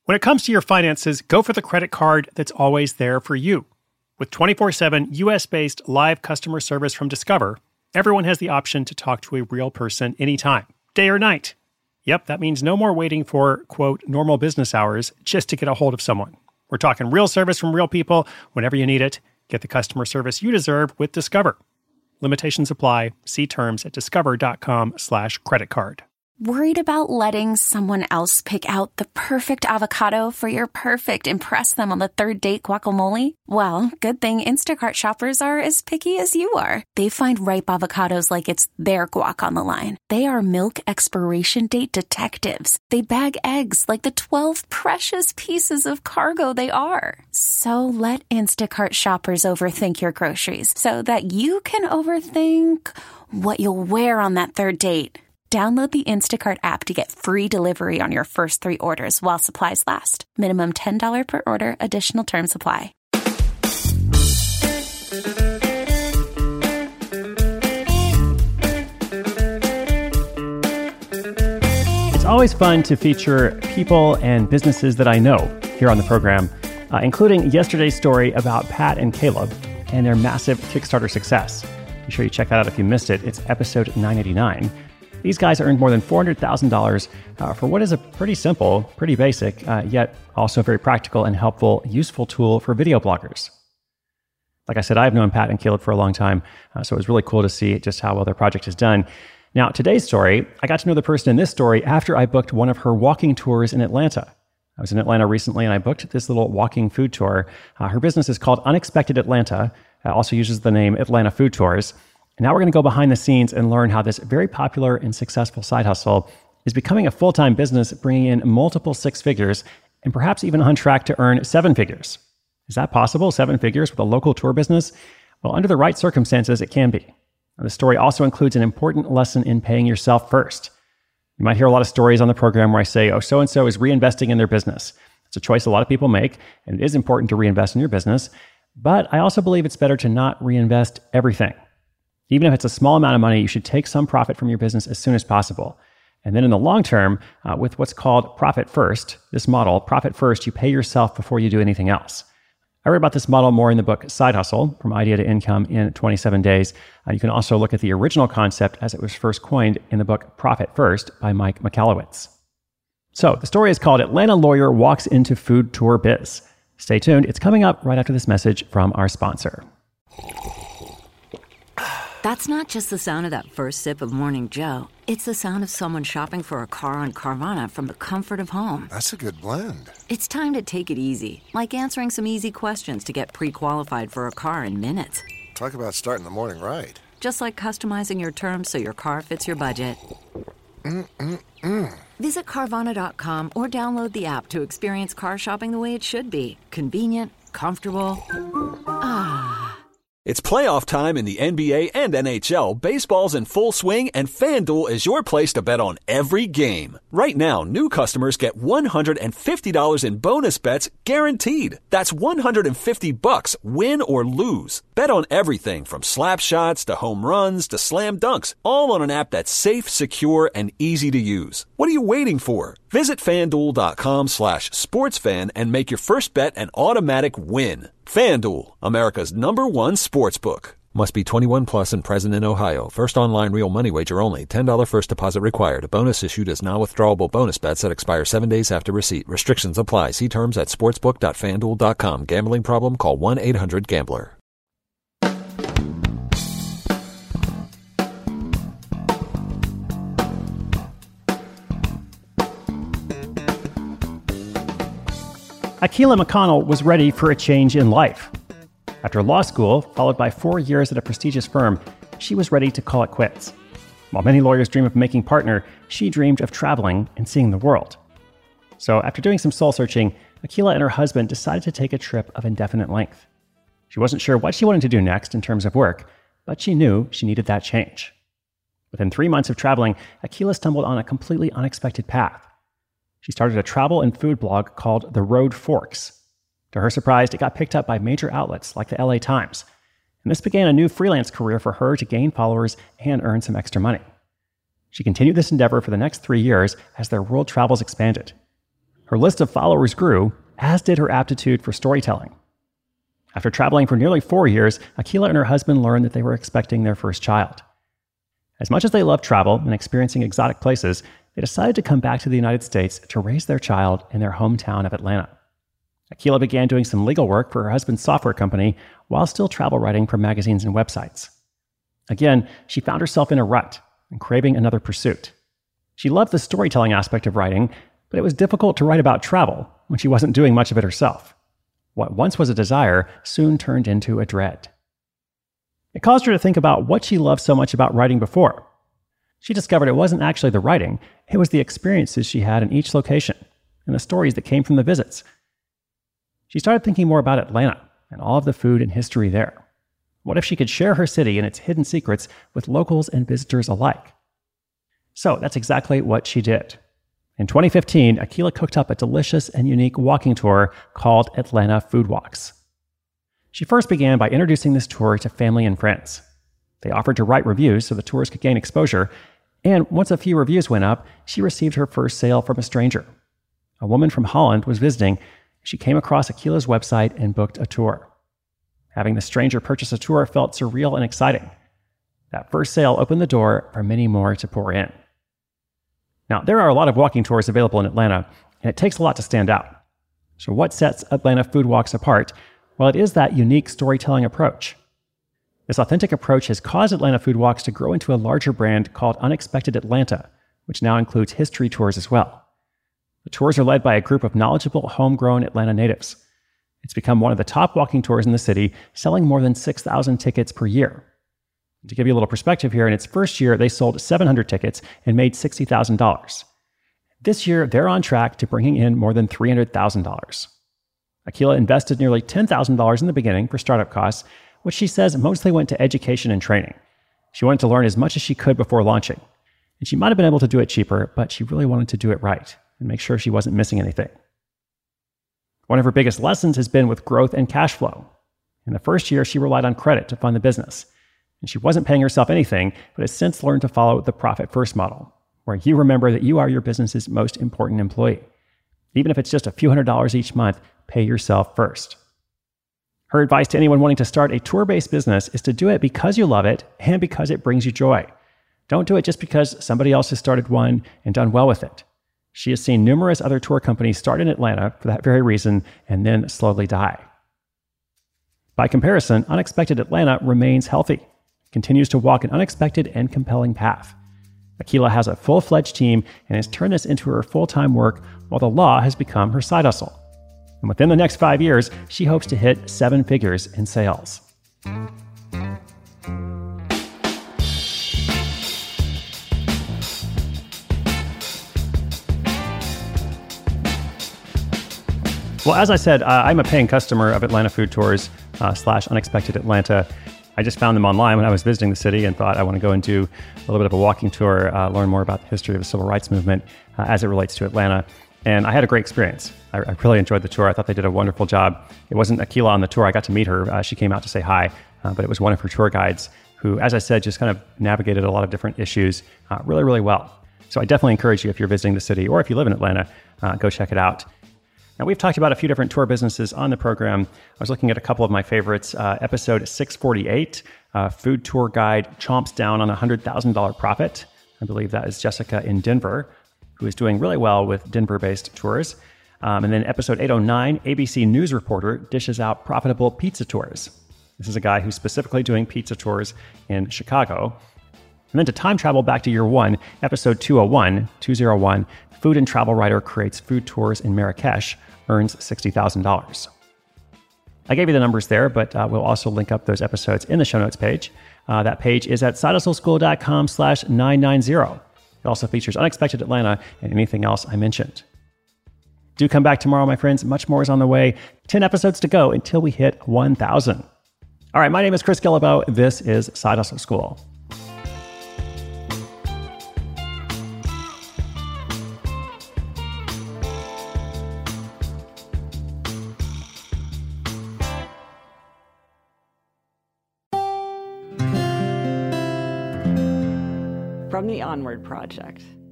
When it comes to your finances, go for the credit card that's always there for you. With 24/7 US-based live customer service from Discover, everyone has the option to talk to a real person anytime, day or night. Yep, that means no more waiting for, quote, normal business hours just to get a hold of someone. We're talking real service from real people whenever you need it. Get the customer service you deserve with Discover. Limitations apply. See terms at discover.com/creditcard. Worried about letting someone else pick out the perfect avocado for your perfect impress them on the third date guacamole? Well, good thing Instacart shoppers are as picky as you are. They find ripe avocados like it's their guac on the line. They are milk expiration date detectives. They bag eggs like the 12 precious pieces of cargo they are. So let Instacart shoppers overthink your groceries so that you can overthink what you'll wear on that third date. Download the Instacart app to get free delivery on your first 3 orders while supplies last. Minimum $10 per order. Additional terms apply. It's always fun to feature people and businesses that I know here on the program, including yesterday's story about Pat and Caleb and their massive Kickstarter success. Be sure you check that out if you missed it. It's episode 989. These guys earned more than $400,000 for what is a pretty simple, pretty basic, yet also very practical and helpful, useful tool for video bloggers. Like I said, I've known Pat and Caleb for a long time, so it was really cool to see just how well their project is done. Now, today's story, I got to know the person in this story after I booked one of her walking tours in Atlanta. I was in Atlanta recently and I booked this little walking food tour. Her business is called Unexpected Atlanta, also uses the name Atlanta Food Tours. And now we're going to go behind the scenes and learn how this very popular and successful side hustle is becoming a full-time business, bringing in multiple 6 figures and perhaps even on track to earn 7 figures. Is that possible, 7 figures with a local tour business? Well, under the right circumstances, it can be. Now, the story also includes an important lesson in paying yourself first. You might hear a lot of stories on the program where I say, oh, so-and-so is reinvesting in their business. It's a choice a lot of people make, and it is important to reinvest in your business. But I also believe it's better to not reinvest everything. Even if it's a small amount of money, you should take some profit from your business as soon as possible. And then in the long term, with what's called profit first, this model, profit first, you pay yourself before you do anything else. I read about this model more in the book Side Hustle, From Idea to Income in 27 Days. You can also look at the original concept as it was first coined in the book Profit First by Mike Michalowicz. So the story is called Atlanta Lawyer Walks into Food Tour Biz. Stay tuned. It's coming up right after this message from our sponsor. That's not just the sound of that first sip of Morning Joe. It's the sound of someone shopping for a car on Carvana from the comfort of home. That's a good blend. It's time to take it easy, like answering some easy questions to get pre-qualified for a car in minutes. Talk about starting the morning right. Just like customizing your terms so your car fits your budget. Visit Carvana.com or download the app to experience car shopping the way it should be. Convenient, comfortable. It's playoff time in the NBA and NHL. Baseball's in full swing, and FanDuel is your place to bet on every game. Right now, new customers get $150 in bonus bets guaranteed. That's $150, win or lose. Bet on everything from slap shots to home runs to slam dunks, all on an app that's safe, secure, and easy to use. What are you waiting for? Visit FanDuel.com/sportsfan and make your first bet an automatic win. FanDuel, America's #1 sportsbook. Must be 21 plus and present in Ohio. First online real money wager only. $10 first deposit required. A bonus issued as non-withdrawable bonus bets that expire 7 days after receipt. Restrictions apply. See terms at sportsbook.fanduel.com. Gambling problem? Call 1-800-GAMBLER. Akilah McConnell was ready for a change in life. After law school, followed by 4 years at a prestigious firm, she was ready to call it quits. While many lawyers dream of making partner, she dreamed of traveling and seeing the world. So after doing some soul searching, Akilah and her husband decided to take a trip of indefinite length. She wasn't sure what she wanted to do next in terms of work, but she knew she needed that change. Within 3 months of traveling, Akilah stumbled on a completely unexpected path. She started a travel and food blog called The Road Forks. To her surprise, it got picked up by major outlets like the LA Times. And this began a new freelance career for her to gain followers and earn some extra money. She continued this endeavor for the next 3 years as their world travels expanded. Her Her list of followers grew, as did her aptitude for storytelling. After traveling for nearly 4 years, Akilah and her husband learned that they were expecting their first child. As much as they loved travel and experiencing exotic places, they decided to come back to the United States to raise their child in their hometown of Atlanta. Akilah began doing some legal work for her husband's software company while still travel writing for magazines and websites. Again, she found herself in a rut and craving another pursuit. She loved the storytelling aspect of writing, but it was difficult to write about travel when she wasn't doing much of it herself. What once was a desire soon turned into a dread. It caused her to think about what she loved so much about writing before. She discovered it wasn't actually the writing, it was the experiences she had in each location and the stories that came from the visits. She started thinking more about Atlanta and all of the food and history there. What if she could share her city and its hidden secrets with locals and visitors alike? So that's exactly what she did. In 2015, Akilah cooked up a delicious and unique walking tour called Atlanta Food Walks. She first began by introducing this tour to family and friends. They offered to write reviews so the tours could gain exposure, and once a few reviews went up, she received her first sale from a stranger. A woman from Holland was visiting. She came across Akilah's website and booked a tour. Having the stranger purchase a tour felt surreal and exciting. That first sale opened the door for many more to pour in. Now, there are a lot of walking tours available in Atlanta, and it takes a lot to stand out. So what sets Atlanta Food Walks apart? Well, it is that unique storytelling approach. This authentic approach has caused Atlanta Food Walks to grow into a larger brand called Unexpected Atlanta, which now includes history tours as well. The tours are led by a group of knowledgeable, homegrown Atlanta natives. It's become one of the top walking tours in the city, selling more than 6,000 tickets per year. To give you a little perspective here, in its first year, they sold 700 tickets and made $60,000. This year, they're on track to bringing in more than $300,000. Akilah invested nearly $10,000 in the beginning for startup costs, which she says mostly went to education and training. She wanted to learn as much as she could before launching. And she might have been able to do it cheaper, but she really wanted to do it right and make sure she wasn't missing anything. One of her biggest lessons has been with growth and cash flow. In the first year, she relied on credit to fund the business. And she wasn't paying herself anything, but has since learned to follow the profit first model, where you remember that you are your business's most important employee. Even if it's just a few $100s each month, pay yourself first. Her advice to anyone wanting to start a tour-based business is to do it because you love it and because it brings you joy. Don't do it just because somebody else has started one and done well with it. She has seen numerous other tour companies start in Atlanta for that very reason and then slowly die. By comparison, Unexpected Atlanta remains healthy, continues to walk an unexpected and compelling path. Akilah has a full-fledged team and has turned this into her full-time work while the law has become her side hustle. And within the next 5 years, she hopes to hit 7 figures in sales. Well, as I said, I'm a paying customer of Atlanta Food Tours / Unexpected Atlanta. I just found them online when I was visiting the city and thought I want to go and do a little bit of a walking tour, learn more about the history of the civil rights movement as it relates to Atlanta. And I had a great experience. I really enjoyed the tour. I thought they did a wonderful job. It wasn't Akilah on the tour. I got to meet her. She came out to say hi, but it was one of her tour guides who, as I said, just kind of navigated a lot of different issues really, really well. So I definitely encourage you, if you're visiting the city or if you live in Atlanta, go check it out. Now, we've talked about a few different tour businesses on the program. I was looking at a couple of my favorites. Episode 648, Food Tour Guide Chomps Down on a $100,000 Profit. I believe that is Jessica in Denver, who is doing really well with Denver-based tours. And then episode 809, ABC News Reporter dishes out profitable pizza tours. This is a guy who's specifically doing pizza tours in Chicago. And then to time travel back to year one, episode 201, Food and Travel Writer creates food tours in Marrakesh, earns $60,000. I gave you the numbers there, but we'll also link up those episodes in the show notes page. That page is at sidehustleschool.com/990. It also features Unexpected Atlanta and anything else I mentioned. Do come back tomorrow, my friends. Much more is on the way. 10 episodes to go until we hit 1,000. All right, my name is Chris Guillebeau. This is Side Hustle School. From the Onward Project.